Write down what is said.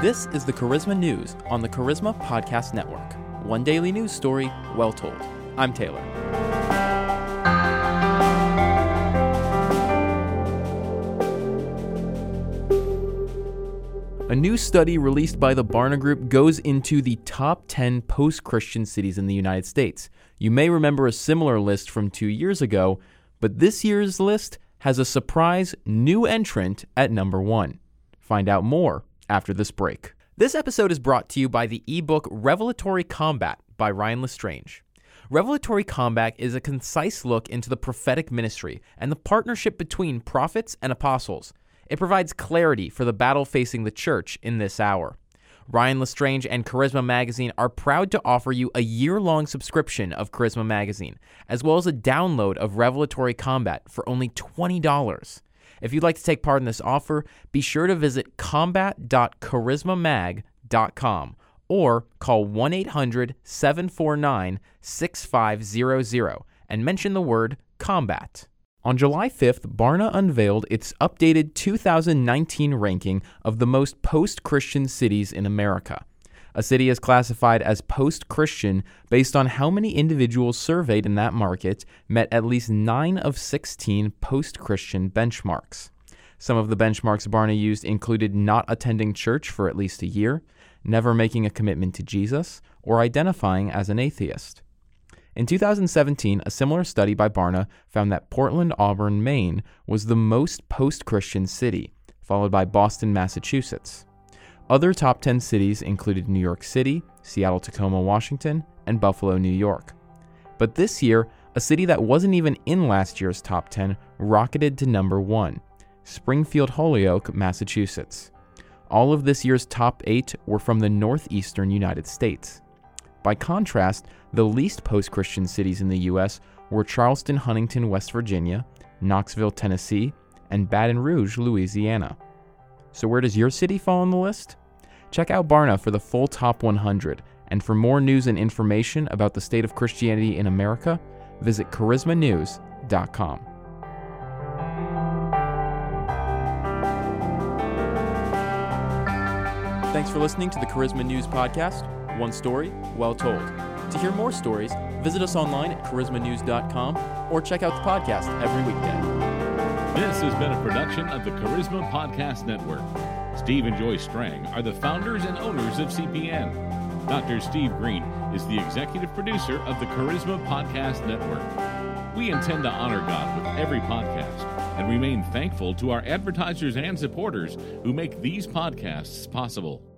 This is the Charisma News on the Charisma Podcast Network. One daily news story, well told. I'm Taylor. A new study released by the Barna Group goes into the top 10 post-Christian cities in the United States. You may remember a similar list from 2 years ago, but this year's list has a surprise new entrant at number 1. Find out more after this break. This episode is brought to you by the ebook Revelatory Combat by Ryan Lestrange. Revelatory Combat is a concise look into the prophetic ministry and the partnership between prophets and apostles. It provides clarity for the battle facing the church in this hour. Ryan Lestrange and Charisma Magazine are proud to offer you a year-long subscription of Charisma Magazine, as well as a download of Revelatory Combat for only $20. If you'd like to take part in this offer, be sure to visit combat.charismamag.com or call 1-800-749-6500 and mention the word combat. On July 5th, Barna unveiled its updated 2019 ranking of the most post-Christian cities in America. A city is classified as post-Christian based on how many individuals surveyed in that market met at least 9 of 16 post-Christian benchmarks. Some of the benchmarks Barna used included not attending church for at least a year, never making a commitment to Jesus, or identifying as an atheist. In 2017, a similar study by Barna found that Portland, Auburn, Maine was the most post-Christian city, followed by Boston, Massachusetts. Other top 10 cities included New York City, Seattle-Tacoma, Washington, and Buffalo, New York. But this year, a city that wasn't even in last year's top 10 rocketed to number 1, Springfield-Holyoke, Massachusetts. All of this year's top 8 were from the northeastern United States. By contrast, the least post-Christian cities in the U.S. were Charleston, Huntington, West Virginia, Knoxville, Tennessee, and Baton Rouge, Louisiana. So where does your city fall on the list? Check out Barna for the full top 100, and for more news and information about the state of Christianity in America, visit charismanews.com. Thanks for listening to the Charisma News Podcast. One story, well told. To hear more stories, visit us online at charismanews.com or check out the podcast every weekday. This has been a production of the Charisma Podcast Network. Steve and Joy Strang are the founders and owners of CPN. Dr. Steve Green is the executive producer of the Charisma Podcast Network. We intend to honor God with every podcast and remain thankful to our advertisers and supporters who make these podcasts possible.